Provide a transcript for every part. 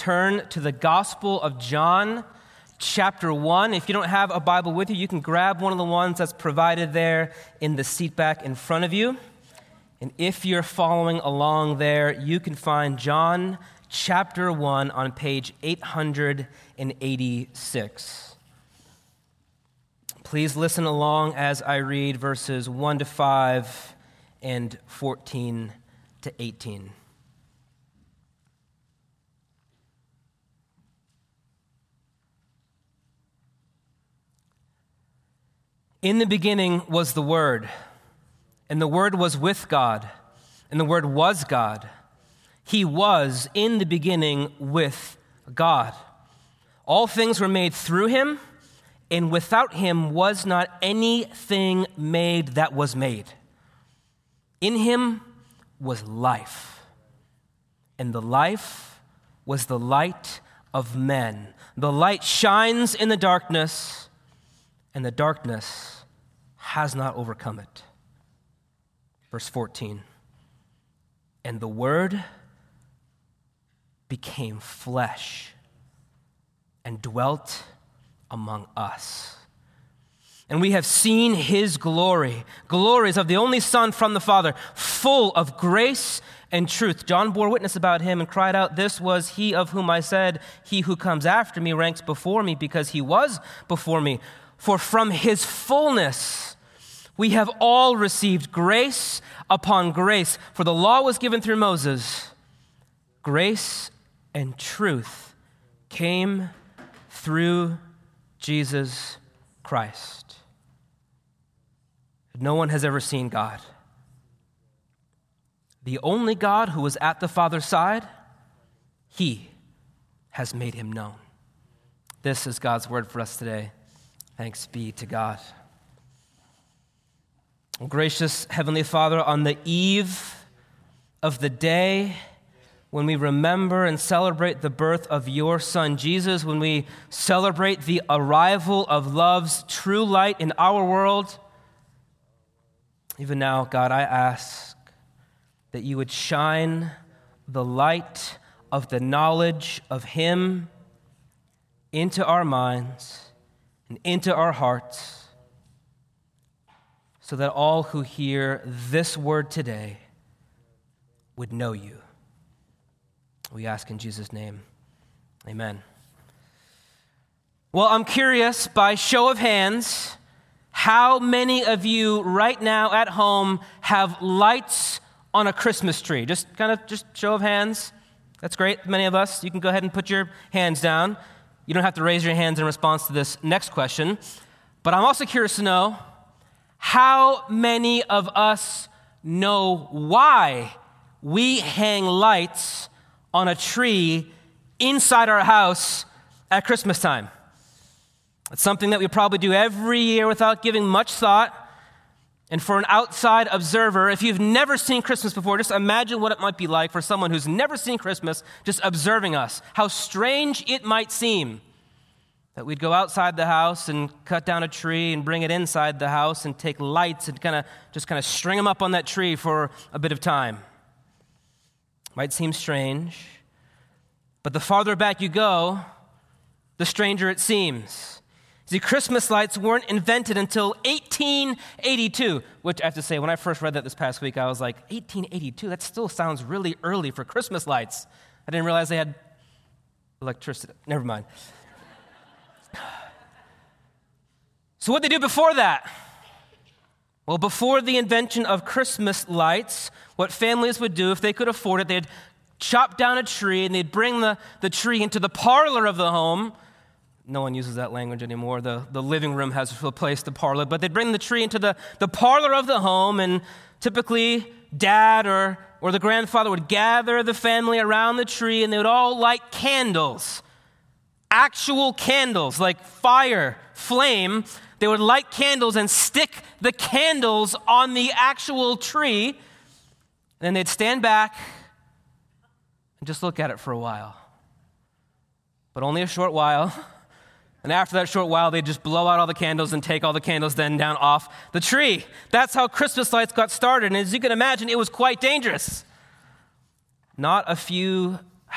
turn to the Gospel of John, chapter 1. If you don't have a Bible with you, you can grab one of the ones that's provided there in the seat back in front of you. And if you're following along there, you can find John chapter 1 on page 886. Please listen along as I read verses 1 to 5 and 14 to 18. In the beginning was the Word, and the Word was with God, and the Word was God. He was in the beginning with God. All things were made through him, and without him was not anything made that was made. In him was life, and the life was the light of men. The light shines in the darkness, and the darkness has not overcome it. Verse 14, and the Word became flesh and dwelt among us. And we have seen his glory, glories of the only Son from the Father, full of grace and truth. John bore witness about him and cried out, "This was he of whom I said, he who comes after me ranks before me, because he was before me. For from his fullness we have all received grace upon grace. For the law was given through Moses. Grace and truth came through Jesus Christ." No one has ever seen God. The only God who was at the Father's side, he has made him known. This is God's word for us today. Thanks be to God. Gracious Heavenly Father, on the eve of the day when we remember and celebrate the birth of your Son, Jesus, when we celebrate the arrival of love's true light in our world, even now, God, I ask that you would shine the light of the knowledge of him into our minds and into our hearts, so that all who hear this word today would know you. We ask in Jesus' name, amen. Well, I'm curious, by show of hands, how many of you right now at home have lights on a Christmas tree? Just show of hands. That's great, many of us. You can go ahead and put your hands down. You don't have to raise your hands in response to this next question. But I'm also curious to know, how many of us know why we hang lights on a tree inside our house at Christmas time? It's something that we probably do every year without giving much thought. And for an outside observer, if you've never seen Christmas before, just imagine what it might be like for someone who's never seen Christmas just observing us. How strange it might seem that we'd go outside the house and cut down a tree and bring it inside the house and take lights and kind of string them up on that tree for a bit of time. Might seem strange, but the farther back you go, the stranger it seems. See, Christmas lights weren't invented until 1882, which I have to say, when I first read that this past week, I was like, 1882? That still sounds really early for Christmas lights. I didn't realize they had electricity. Never mind. So what did they do before that? Well, before the invention of Christmas lights, what families would do, if they could afford it, they'd chop down a tree and they'd bring the tree into the parlor of the home. No one uses that language anymore. The living room has replaced the parlor. But they'd bring the tree into the parlor of the home, and typically dad or the grandfather would gather the family around the tree, and they would all light candles. Actual candles, like fire, flame. They would light candles and stick the candles on the actual tree. And then they'd stand back and just look at it for a while. But only a short while. And after that short while, they'd just blow out all the candles and take all the candles then down off the tree. That's how Christmas lights got started. And as you can imagine, it was quite dangerous. Not a few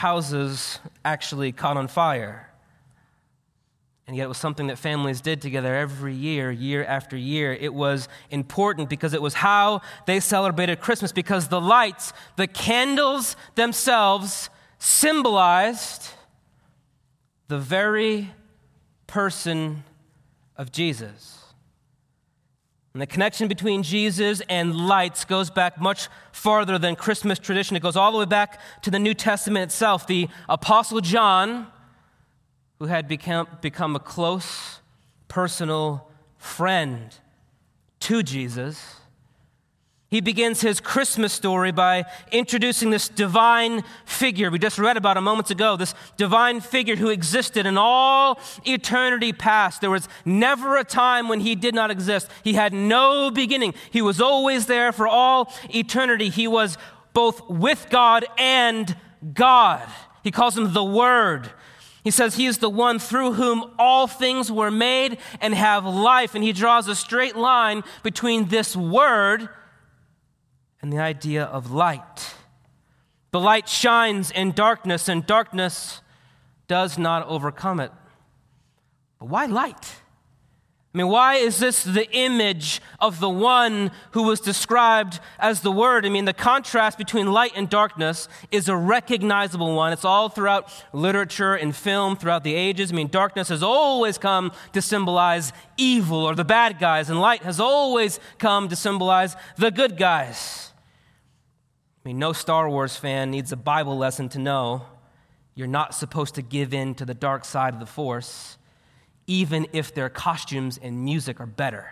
houses actually caught on fire. And yet it was something that families did together every year, year after year. It was important because it was how they celebrated Christmas, because the lights, the candles themselves symbolized the very person of Jesus. And the connection between Jesus and lights goes back much farther than Christmas tradition. It goes all the way back to the New Testament itself. The Apostle John, who had become a close, personal friend to Jesus, he begins his Christmas story by introducing this divine figure we just read about a moment ago, this divine figure who existed in all eternity past. There was never a time when he did not exist. He had no beginning. He was always there for all eternity. He was both with God and God. He calls him the Word. He says he is the one through whom all things were made and have life. And he draws a straight line between this Word and the idea of light. The light shines in darkness, and darkness does not overcome it. But why light? I mean, why is this the image of the one who was described as the Word? I mean, the contrast between light and darkness is a recognizable one. It's all throughout literature and film throughout the ages. I mean, darkness has always come to symbolize evil or the bad guys, and light has always come to symbolize the good guys. I mean, no Star Wars fan needs a Bible lesson to know you're not supposed to give in to the dark side of the Force, even if their costumes and music are better.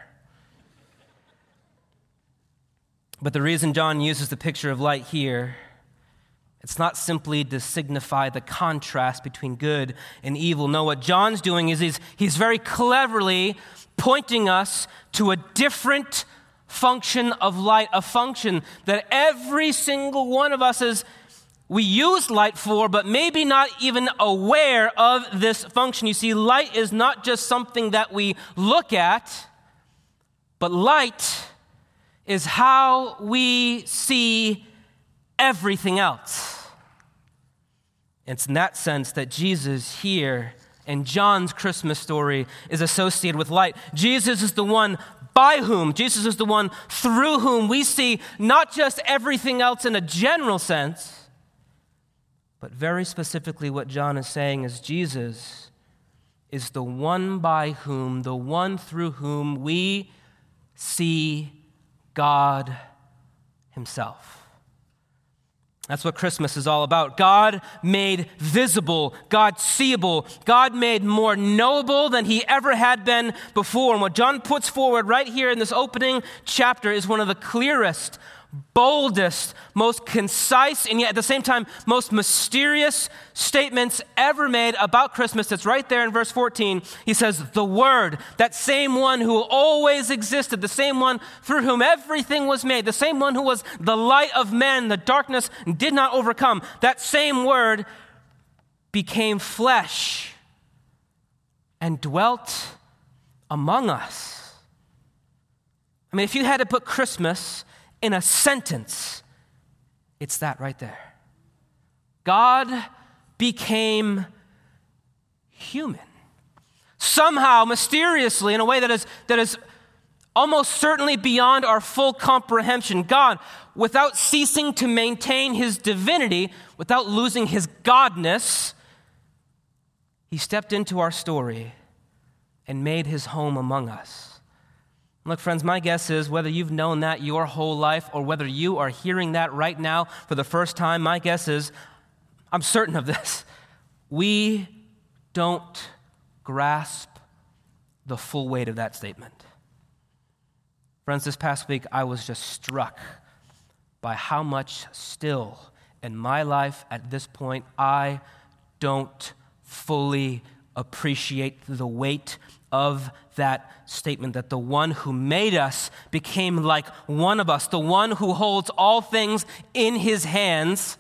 But the reason John uses the picture of light here, it's not simply to signify the contrast between good and evil. No, what John's doing is he's very cleverly pointing us to a different function of light, a function that every single one of us we use light for, but maybe not even aware of this function. You see, light is not just something that we look at, but light is how we see everything else. It's in that sense that Jesus here in John's Christmas story is associated with light. Jesus is the one by whom, Jesus is the one through whom we see not just everything else in a general sense, but very specifically what John is saying is Jesus is the one by whom, the one through whom we see God himself. That's what Christmas is all about. God made visible, God seeable, God made more knowable than he ever had been before. And what John puts forward right here in this opening chapter is one of the clearest, boldest, most concise, and yet at the same time, most mysterious statements ever made about Christmas. It's right there in verse 14. He says, the Word, that same one who always existed, the same one through whom everything was made, the same one who was the light of men, the darkness did not overcome, that same Word became flesh and dwelt among us. I mean, if you had to put Christmas in a sentence, it's that right there. God became human. Somehow, mysteriously, in a way that is almost certainly beyond our full comprehension. God, without ceasing to maintain his divinity, without losing his godness, he stepped into our story and made his home among us. Look, friends, my guess is whether you've known that your whole life or whether you are hearing that right now for the first time, my guess is, I'm certain of this, we don't grasp the full weight of that statement. Friends, this past week, I was just struck by how much still in my life at this point I don't fully appreciate the weight of that statement, that the one who made us became like one of us, the one who holds all things in his hands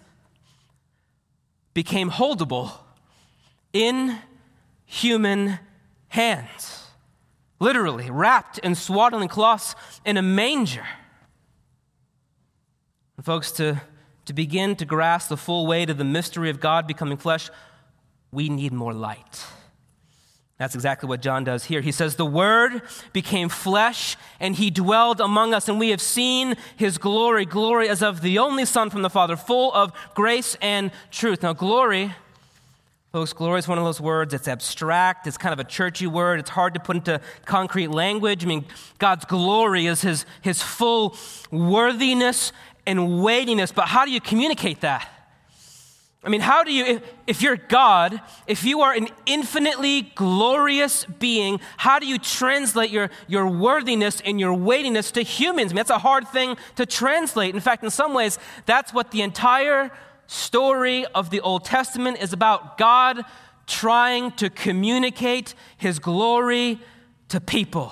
became holdable in human hands, literally wrapped in swaddling cloths in a manger. And folks, to to begin to grasp the full weight of the mystery of God becoming flesh, we need more light. That's exactly what John does here. He says, the Word became flesh, and he dwelled among us, and we have seen his glory, glory as of the only Son from the Father, full of grace and truth. Now, glory, folks, glory is one of those words. It's abstract. It's kind of a churchy word. It's hard to put into concrete language. I mean, God's glory is his full worthiness and weightiness. But how do you communicate that? I mean, how do you, if you're God, if you are an infinitely glorious being, how do you translate your worthiness and your weightiness to humans? I mean, that's a hard thing to translate. In fact, in some ways, that's what the entire story of the Old Testament is about. God trying to communicate his glory to people.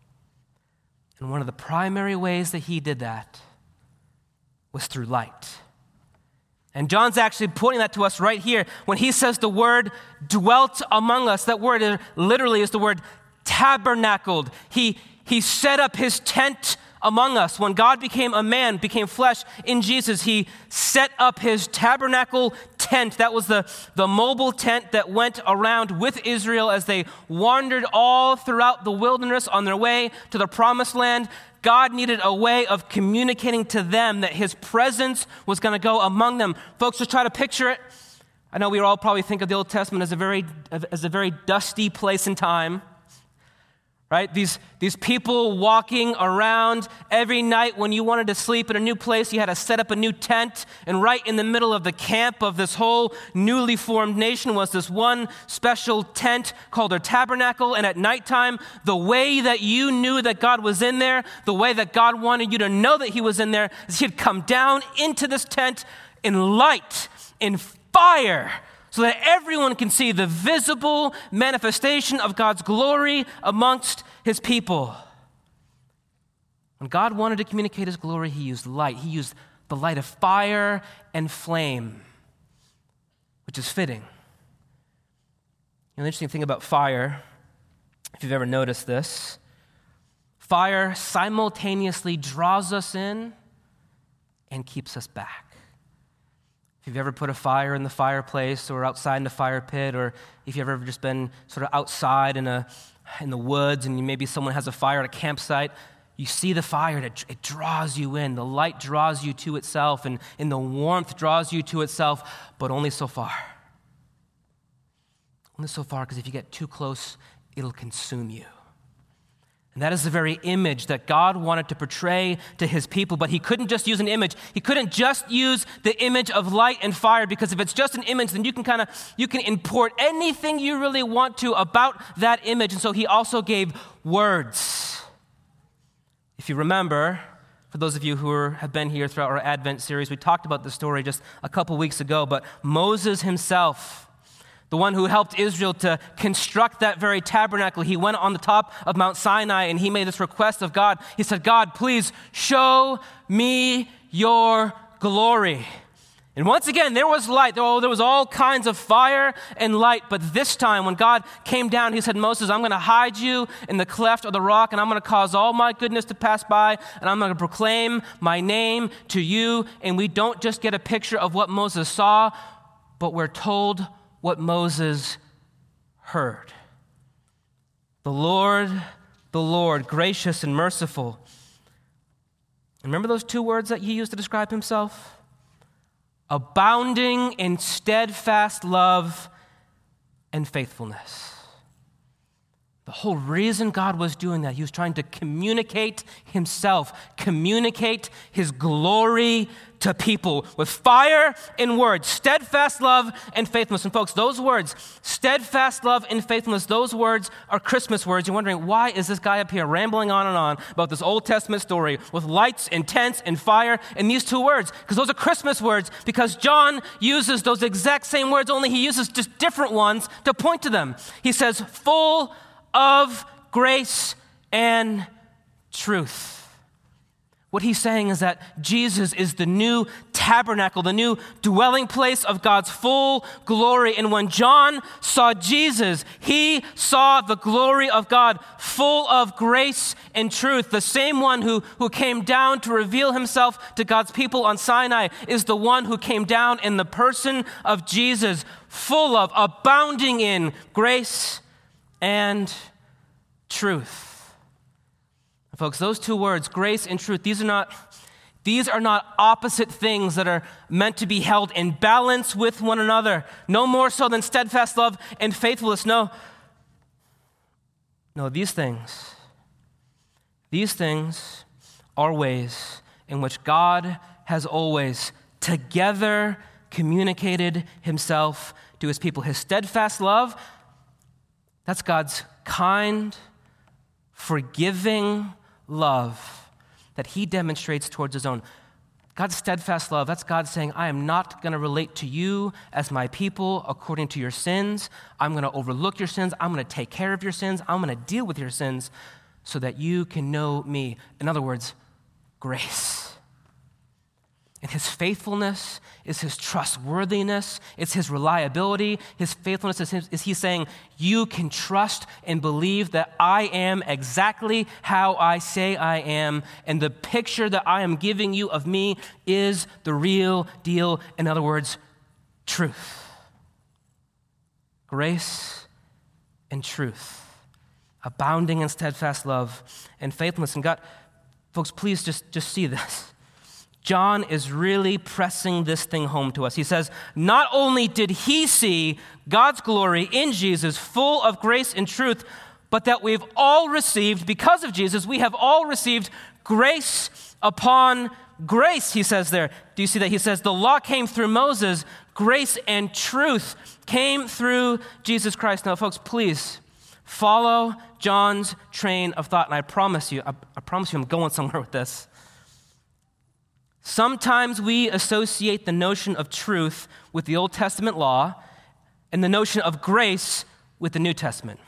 And one of the primary ways that he did that was through light. And John's actually pointing that to us right here. When he says the word dwelt among us, that word literally is the word tabernacled. He set up his tent among us. When God became a man, became flesh in Jesus, he set up his tabernacle tent. That was the mobile tent that went around with Israel as they wandered all throughout the wilderness on their way to the promised land. God needed a way of communicating to them that his presence was going to go among them. Folks, just try to picture it. I know we all probably think of the Old Testament as a very dusty place and time, right? These people walking around every night. When you wanted to sleep in a new place, you had to set up a new tent. And right in the middle of the camp of this whole newly formed nation was this one special tent called a tabernacle. And at nighttime, the way that you knew that God was in there, the way that God wanted you to know that he was in there, is he'd come down into this tent in light, in fire, so that everyone can see the visible manifestation of God's glory amongst his people. When God wanted to communicate his glory, he used light. He used the light of fire and flame, which is fitting. The interesting thing about fire, if you've ever noticed this, fire simultaneously draws us in and keeps us back. If you've ever put a fire in the fireplace or outside in the fire pit, or if you've ever just been sort of outside in the woods and maybe someone has a fire at a campsite, you see the fire and it draws you in. The light draws you to itself, and the warmth draws you to itself, but only so far. Only so far, because if you get too close, it'll consume you. And that is the very image that God wanted to portray to his people, but he couldn't just use an image. He couldn't just use the image of light and fire, because if it's just an image, then you can import anything you really want to about that image. And so he also gave words. If you remember, for those of you who have been here throughout our Advent series, we talked about this story just a couple weeks ago, but Moses himself, the one who helped Israel to construct that very tabernacle, he went on the top of Mount Sinai and he made this request of God. He said, God, please show me your glory. And once again, there was light. There was all kinds of fire and light. But this time, when God came down, he said, Moses, I'm going to hide you in the cleft of the rock, and I'm going to cause all my goodness to pass by, and I'm going to proclaim my name to you. And we don't just get a picture of what Moses saw, but we're told what Moses heard. The Lord, gracious and merciful. Remember those two words that he used to describe himself? Abounding in steadfast love and faithfulness. The whole reason God was doing that, he was trying to communicate himself, communicate his glory to people with fire and words, steadfast love and faithfulness. And folks, those words, steadfast love and faithfulness, those words are Christmas words. You're wondering, why is this guy up here rambling on and on about this Old Testament story with lights and tents and fire and these two words? Because those are Christmas words, because John uses those exact same words, only he uses just different ones to point to them. He says, full of grace and truth. What he's saying is that Jesus is the new tabernacle, the new dwelling place of God's full glory. And when John saw Jesus, he saw the glory of God, full of grace and truth. The same one who came down to reveal himself to God's people on Sinai is the one who came down in the person of Jesus, full of, abounding in grace and truth. Folks, those two words, grace and truth, these are not opposite things that are meant to be held in balance with one another. No more so than steadfast love and faithfulness. No, these things are ways in which God has always together communicated himself to his people. His steadfast love, that's God's kind, forgiving love that he demonstrates towards his own. God's steadfast love, that's God saying, I am not going to relate to you as my people according to your sins. I'm going to overlook your sins. I'm going to take care of your sins. I'm going to deal with your sins so that you can know me. In other words, grace. And his faithfulness is his trustworthiness. It's his reliability. His faithfulness is he saying, you can trust and believe that I am exactly how I say I am. And the picture that I am giving you of me is the real deal. In other words, truth. Grace and truth. Abounding in steadfast love and faithfulness. And God, folks, please just see this. John is really pressing this thing home to us. He says, not only did he see God's glory in Jesus, full of grace and truth, but that we've all received, because of Jesus, we have all received grace upon grace, he says there. Do you see that? He says, the law came through Moses, grace and truth came through Jesus Christ. Now, folks, please follow John's train of thought, and I promise you, I'm going somewhere with this. Sometimes we associate the notion of truth with the Old Testament law and the notion of grace with the New Testament.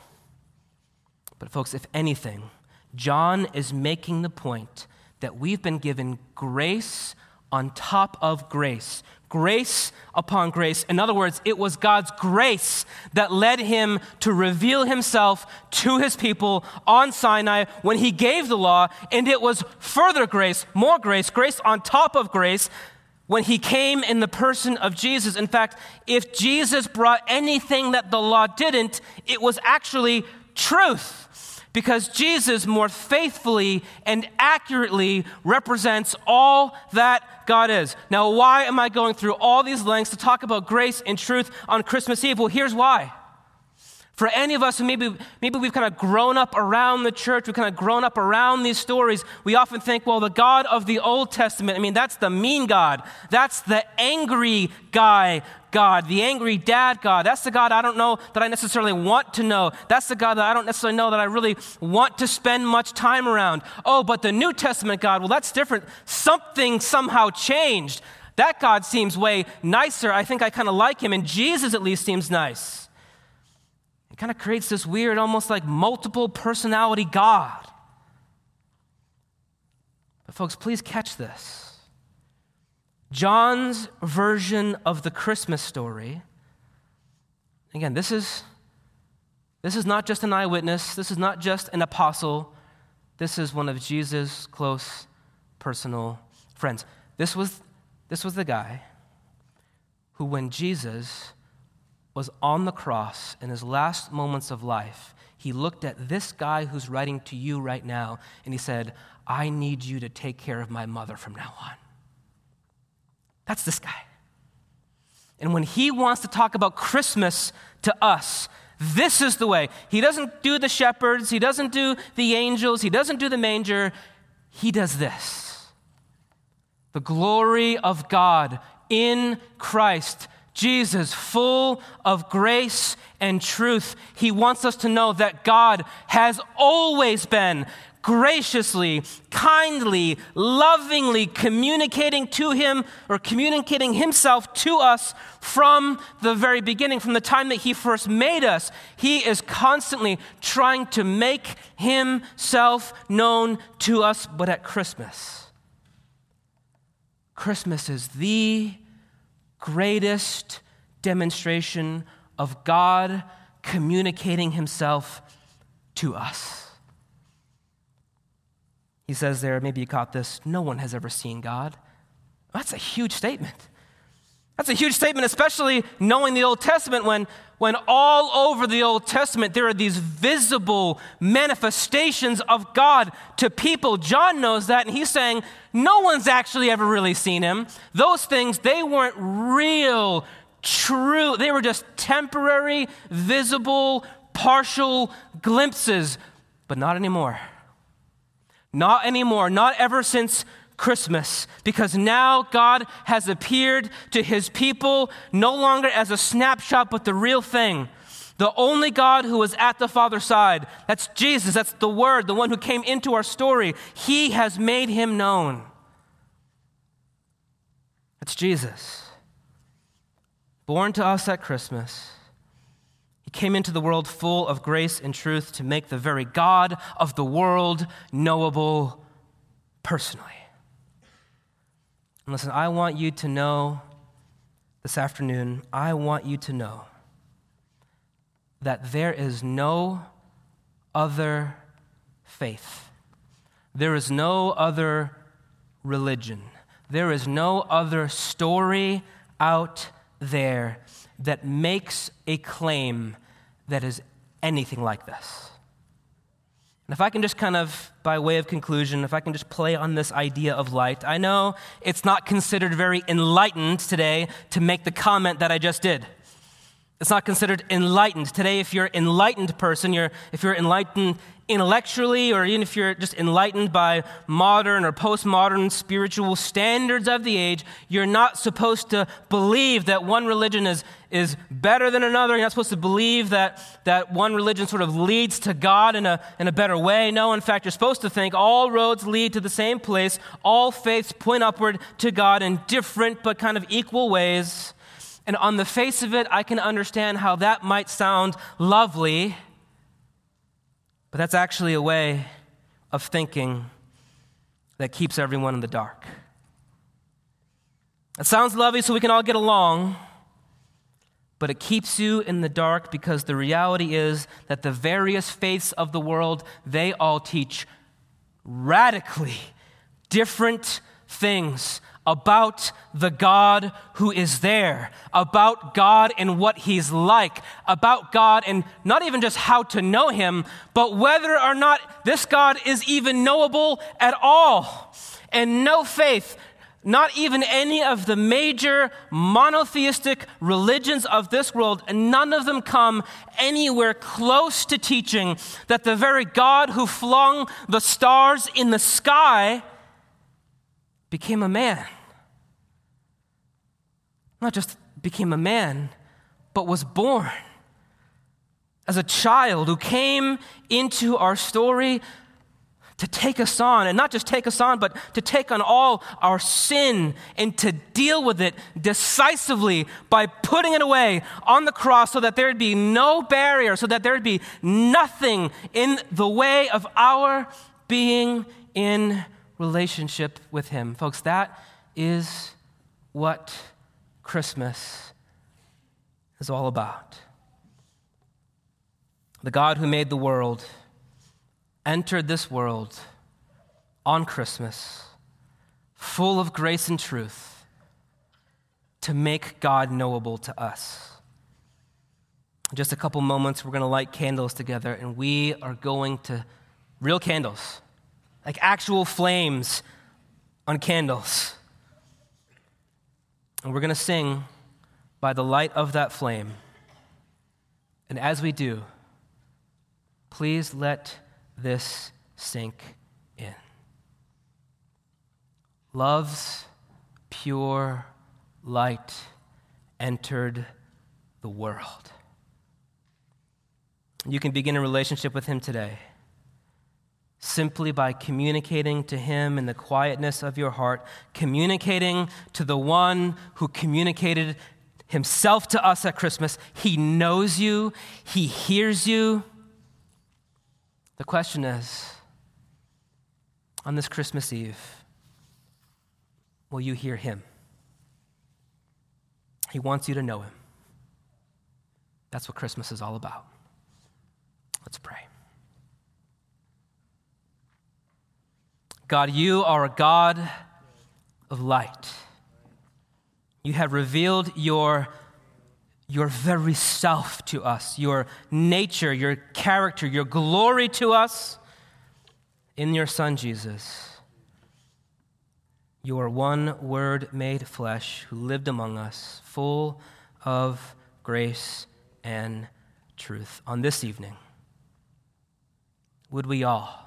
But folks, if anything, John is making the point that we've been given grace on top of grace. Grace upon grace. In other words, it was God's grace that led him to reveal himself to his people on Sinai when he gave the law, and it was further grace, more grace, grace on top of grace when he came in the person of Jesus. In fact, if Jesus brought anything that the law didn't, it was actually truth. Because Jesus more faithfully and accurately represents all that God is. Now, why am I going through all these lengths to talk about grace and truth on Christmas Eve? Well, here's why. For any of us who maybe we've kind of grown up around the church, we've kind of grown up around these stories, we often think, well, the God of the Old Testament, that's the mean God. That's the angry guy God, the angry dad God. That's the God I don't know that I necessarily want to know. That's the God that I don't necessarily know that I really want to spend much time around. Oh, but the New Testament God, well, that's different. Something somehow changed. That God seems way nicer. I think I kind of like him, and Jesus at least seems nice. It kind of creates this weird, almost like multiple personality God. But folks, please catch this. John's version of the Christmas story, again, this is not just an eyewitness, this is not just an apostle, this is one of Jesus' close personal friends. This was the guy who, when Jesus was on the cross in his last moments of life, he looked at this guy who's writing to you right now, and he said, I need you to take care of my mother from now on. That's this guy. And when he wants to talk about Christmas to us, this is the way. He doesn't do the shepherds. He doesn't do the angels. He doesn't do the manger. He does this. The glory of God in Christ Jesus, full of grace and truth. He wants us to know that God has always been graciously, kindly, lovingly communicating to him or communicating himself to us from the very beginning, from the time that he first made us. He is constantly trying to make himself known to us, but at Christmas, Christmas is the greatest demonstration of God communicating himself to us. He says there, maybe you caught this, no one has ever seen God. That's a huge statement. That's a huge statement, especially knowing the Old Testament when all over the Old Testament there are these visible manifestations of God to people. John knows that, and he's saying no one's actually ever really seen him. Those things, they weren't real, true. They were just temporary, visible, partial glimpses, but not anymore. Not anymore, not ever since Christmas, because now God has appeared to his people no longer as a snapshot, but the real thing. The only God who was at the Father's side. That's Jesus. That's the Word, the one who came into our story. He has made him known. That's Jesus. Born to us at Christmas. He came into the world full of grace and truth to make the very God of the world knowable personally. And listen, I want you to know this afternoon, I want you to know that there is no other faith. There is no other religion. There is no other story out there that makes a claim that is anything like this. And if I can just kind of, by way of conclusion, if I can just play on this idea of light, I know it's not considered very enlightened today to make the comment that I just did. It's not considered enlightened. Today, if you're an enlightened person, if you're enlightened intellectually, or even if you're just enlightened by modern or postmodern spiritual standards of the age, you're not supposed to believe that one religion is better than another. You're not supposed to believe that one religion sort of leads to God in a better way. No, in fact, you're supposed to think all roads lead to the same place. All faiths point upward to God in different but kind of equal ways. And on the face of it, I can understand how that might sound lovely, but that's actually a way of thinking that keeps everyone in the dark. It sounds lovely so we can all get along, but it keeps you in the dark because the reality is that the various faiths of the world, they all teach radically different things about the God who is there, about God and what he's like, about God and not even just how to know him, but whether or not this God is even knowable at all. And no faith, not even any of the major monotheistic religions of this world, and none of them come anywhere close to teaching that the very God who flung the stars in the sky became a man. Not just became a man, but was born as a child who came into our story to take us on, and not just take us on, but to take on all our sin and to deal with it decisively by putting it away on the cross so that there would be no barrier, so that there would be nothing in the way of our being in relationship with him. Folks, that is what Christmas is all about. The God who made the world entered this world on Christmas, full of grace and truth, to make God knowable to us. In just a couple moments, we're going to light candles together, and we are going to, real candles, like actual flames on candles. And we're going to sing by the light of that flame. And as we do, please let this sink in. Love's pure light entered the world. You can begin a relationship with him today simply by communicating to him in the quietness of your heart, communicating to the one who communicated himself to us at Christmas. He knows you. He hears you. The question is, on this Christmas Eve, will you hear him? He wants you to know him. That's what Christmas is all about. Let's pray. God, you are a God of light. You have revealed your very self to us, your nature, your character, your glory to us in your Son, Jesus. Your one word made flesh who lived among us, full of grace and truth. On this evening, would we all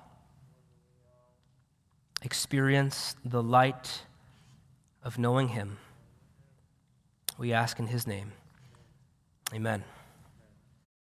experience the light of knowing him? We ask in his name. Amen.